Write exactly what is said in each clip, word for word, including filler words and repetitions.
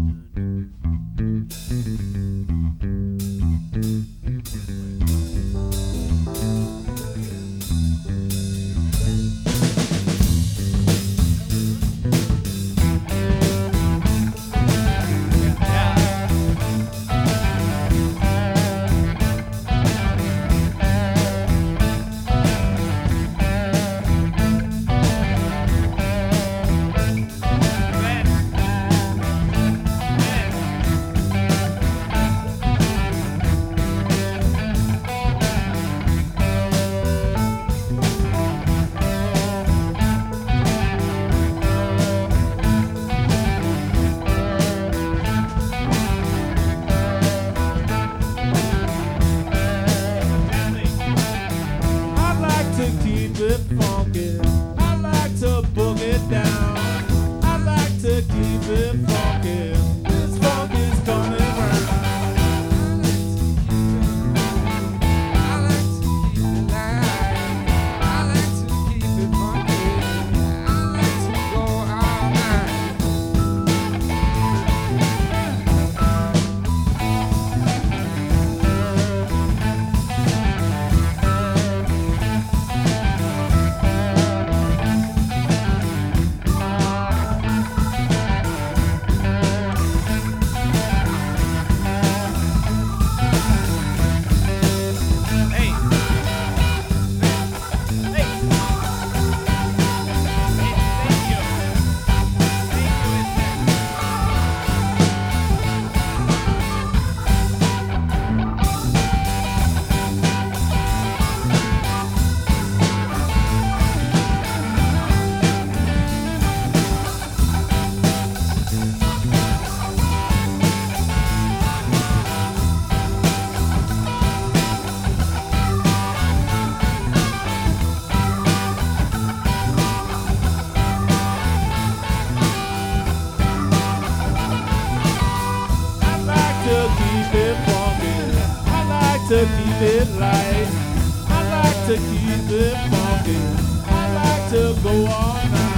to keep it light. I like to keep it funky. I like to go all night.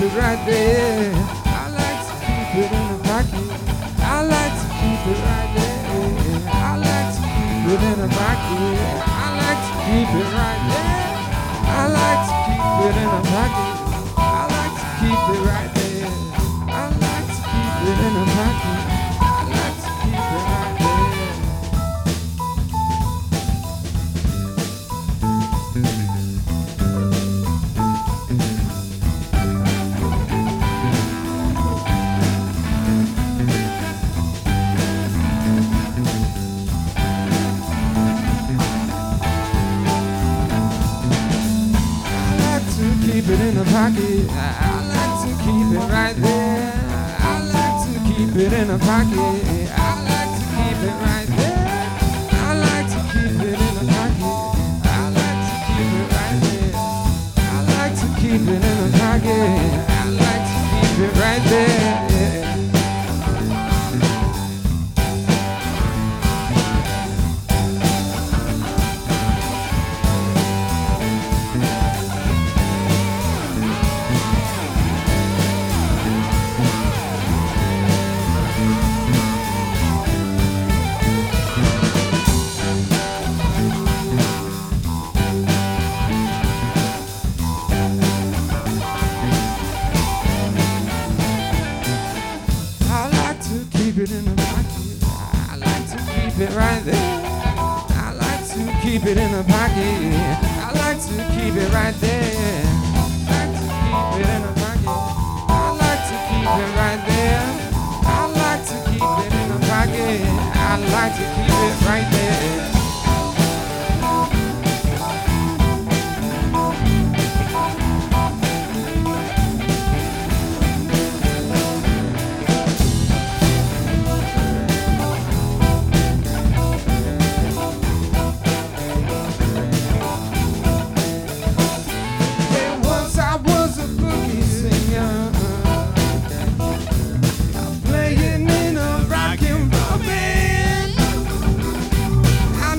it right there. I like to keep it in the pocket. I like to keep it right there. I like to keep it in the pocket. I like to keep it right there. I like to keep it in the pocket. I like to keep it right there. I like to keep it in the pocket. I like to keep it right there. Keep it in the pocket. I, I like to keep it right there. I like to keep it in the pocket. I like to keep it right there. I like to keep it in the pocket. I like to keep it right there. I like to keep it in the pocket. I like to keep it right there. Yeah. Keep it in the pocket. I like to keep it right there. I like to keep it in the pocket. I like to keep it right there. I like to keep it in the pocket. I like to keep it right there. I like to keep it in the pocket. I like to keep it right there. Playing in a rock and roll band. I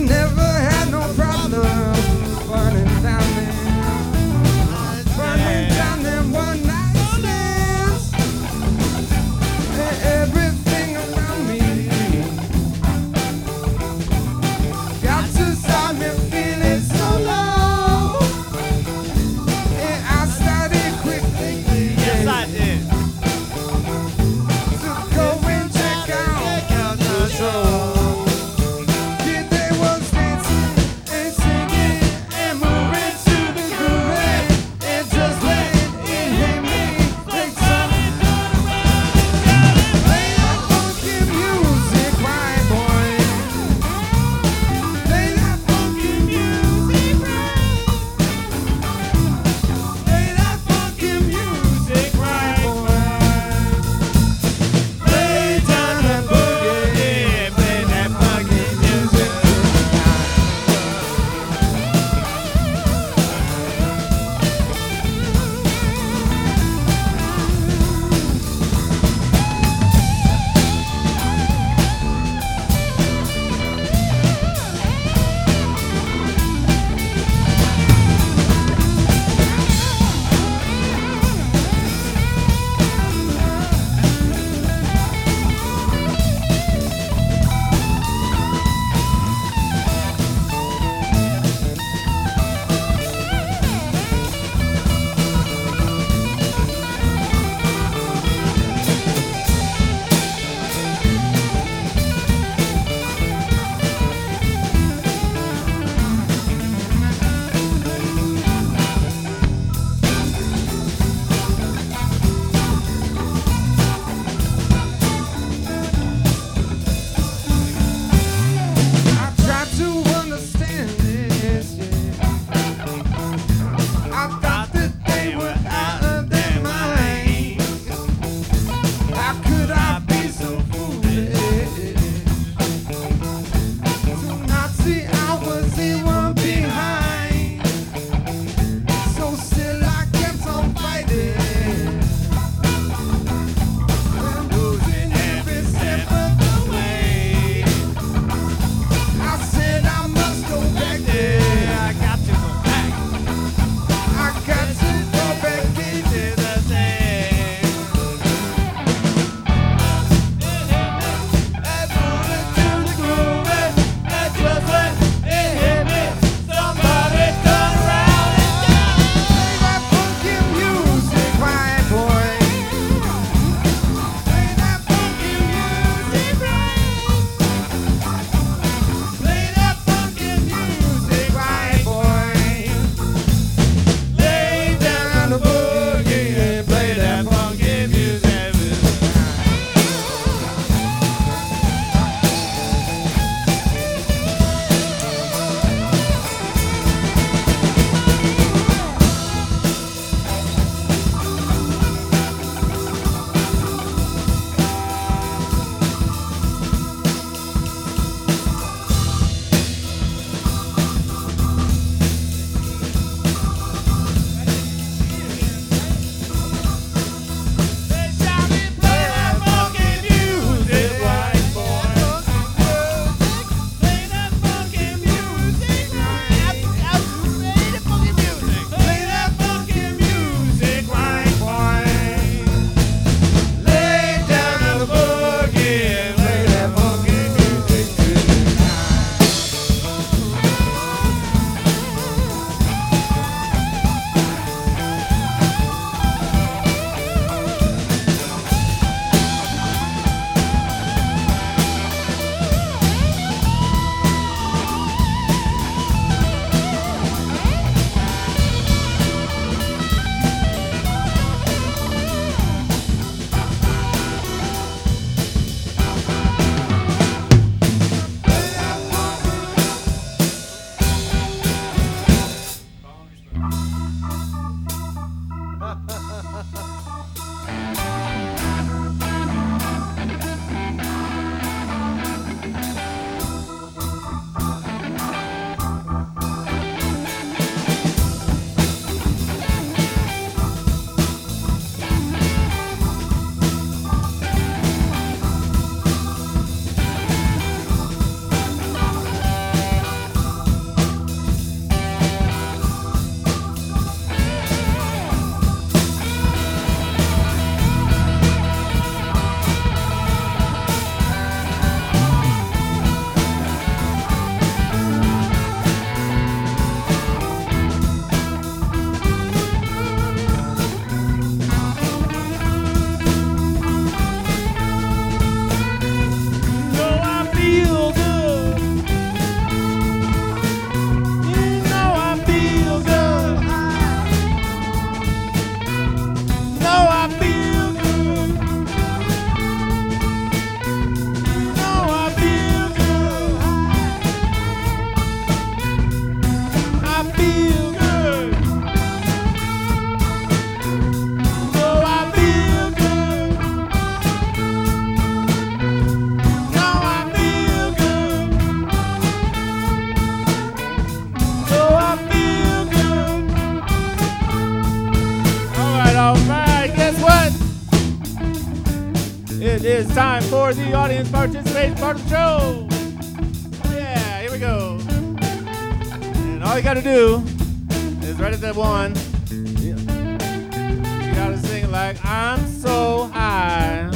it's time for the audience participation part of the show. Yeah, here we go. And all you gotta do is right at that one. You gotta sing it like, I'm so high.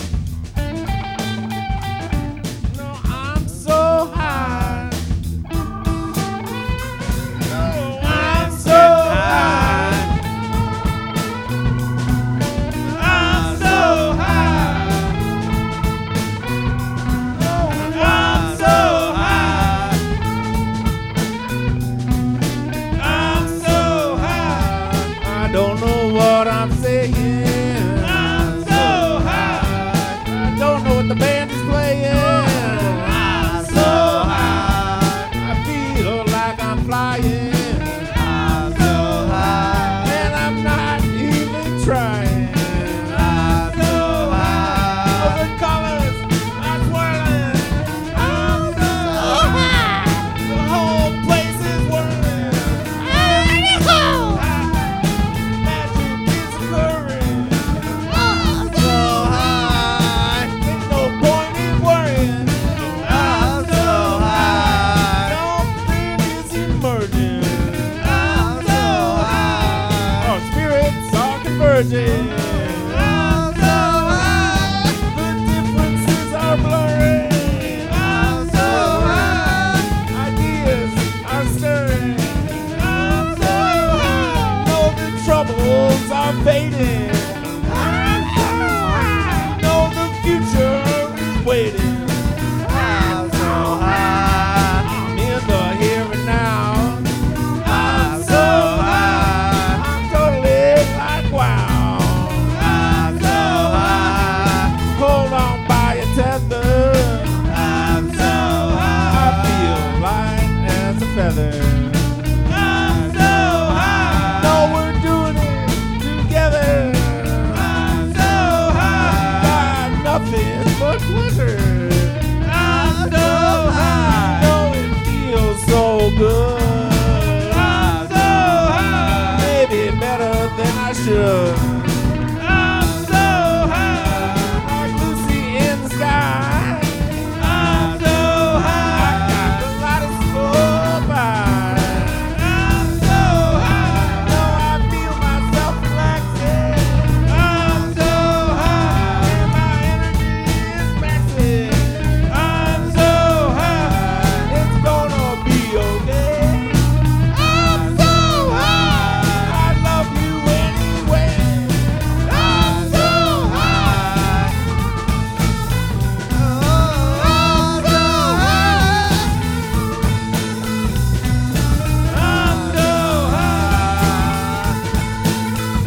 No, I'm so high. No, I'm so high. I'm so high. No, I'm so high. I'm so high. I don't know what I'm saying. I'm so high. I don't know what the band is playing. I'm so high. I feel like I'm flying. I'm so high. And I'm not even trying. I'm so high. Oh, the colors are swirling. I'm so high. The whole place is whirling. I'm so high. Magic is occurring. I'm so high. There's no point in worrying. I'm so high. Something is emerging. I'm so high. Our spirits are converging. I'm so high. The differences are blurring. I'm so high. Ideas are stirring. I'm so high. Know the troubles are fading. I'm so high. Know the future is waiting. I'm so high. I'm in the here and now. I'm so high. I'm totally like wow. I'm so high. Hold on by a tether. I'm so high. I feel light as a feather. I'm so high. No, we're doing it together. I'm so high. Got nothing but pleasure. I'm so high. No, it feels so good. I'm so high. Maybe better than I should. I'm so high. Like Lucy in the sky. I'm so high. I got the lightest full mind. I'm so high. No, I feel myself relaxing. I'm so high. And my energy is maxing. I'm so high. It's gonna be okay. I'm so high. I love you anyway. I'm so high. Oh, I'm so high. I'm so high.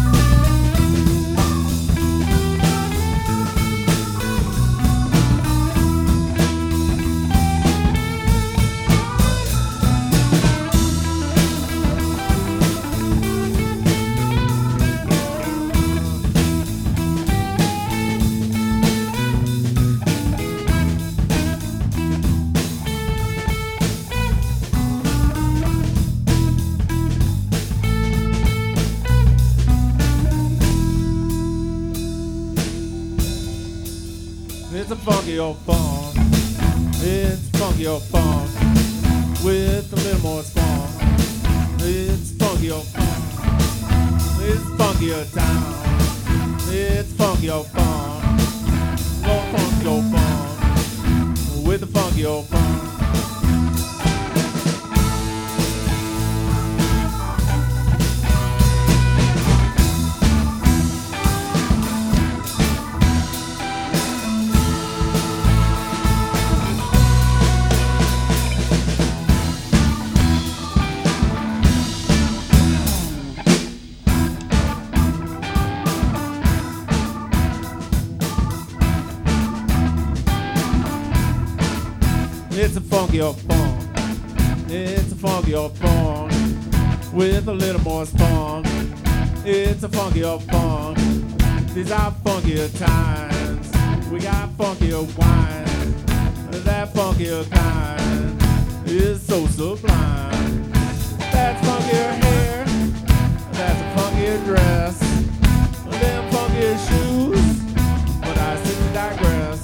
It's a funky old funk. It's funky old funk with a little more spunk. It's funky old funk. It's funky old town. It's funky old funk. More funky old funk with a funky old funk. It's a funky old funk. It's a funky old funk with a little more spunk. It's a funky old funk. These are funkier times. We got funkier wine. That funkier kind is so sublime. That's funkier hair. That's a funkier dress. Them funkier shoes. But I still digress.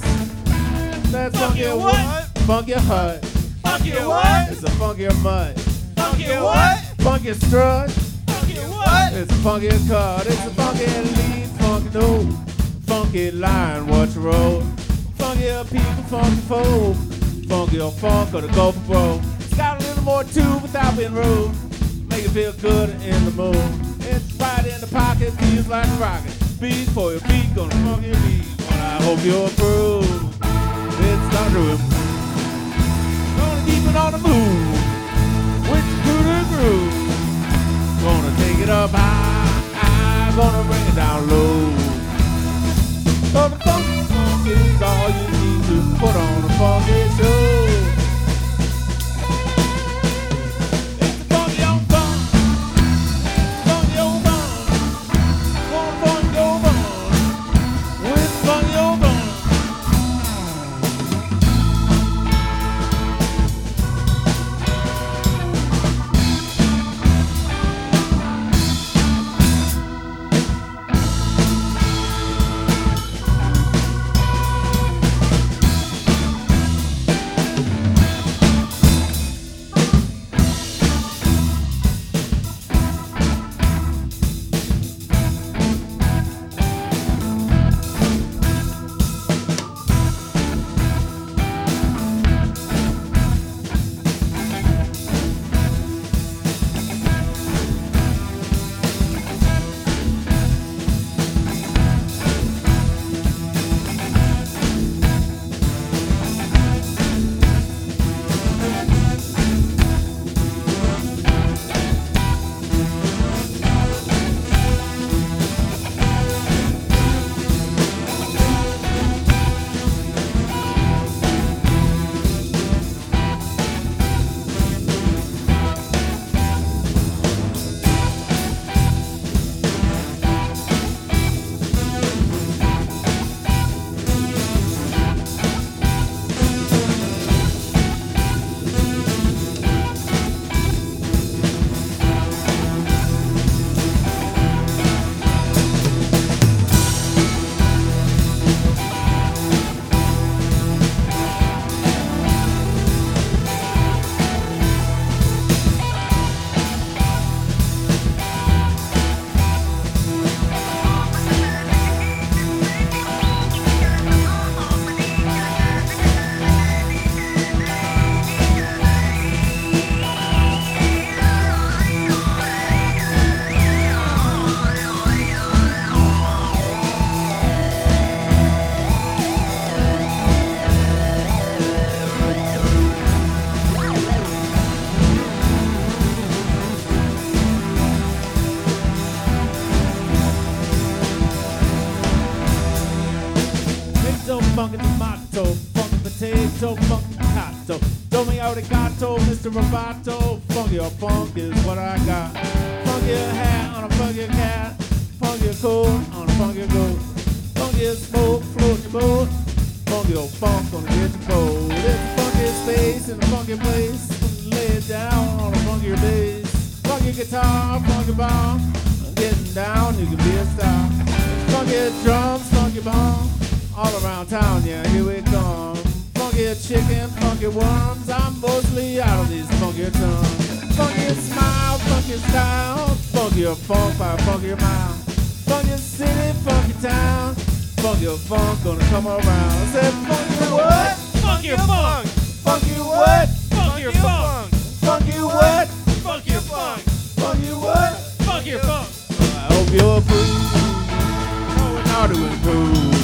funkier what? Funkier hut. Funkier what? It's a funkier mutt. Funkier what? Funkier strut. Funkier what? It's a funkier cut. It's a funky lead, funky note. Funky line, what you roll. Funkier people, funky folk. Funkier funk of the Gopher Bro. It's got a little more too without being rude. Make it feel good in the mood. It's right in the pocket, feels like a rocket. Beat for your feet, gonna funk your beat. Well, I hope you approve. It's thundering. Gonna keep it on the move. With the groove groove. Gonna take it up high, high. Gonna bring it down low. So the funky funk is all you need to put on a funky show. It's the funky on funk. Funky on funk. Gonna funky on funk. With funky on funk. Funky tomato, funky potato, funky potato. Domi arigato, Mister Roboto. Funky or funk is what I got. Funky hat on a funky cat. Funky coat on a funky goat. Funky smoke, float your boat. Funky or funk gonna get your boat. It's a funky space in a funky place. Lay it down on a funky bass. Funky guitar, funky bomb. Getting down, you can be a star. Funky drums, funky bomb. All around town, yeah, here we come. Funky chicken, funky worms. I'm mostly out of these funky tongues. Funky smile, funky style. Funky funk by funky mile. Funky city, funky town. Funky funk gonna come around. Said funky what? Funky funk. Funky what? Funky funk. Funky what? Funky funk. Funky what? Funky funk. I hope you approve. Oh, and how to improve.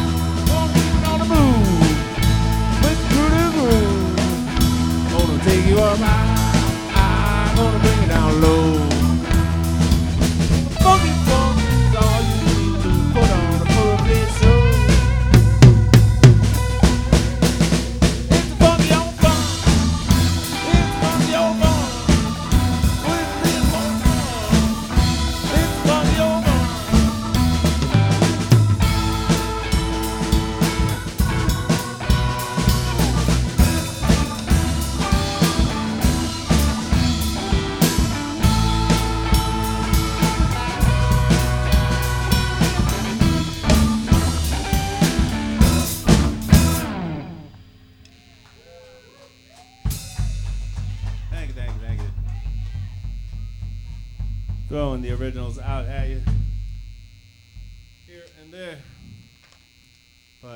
Take you up high, I'm gonna bring it down low. Funky funk is all you need to put on a perfect show. It's funky on funk. It's Throwing the originals out at you. Here and there.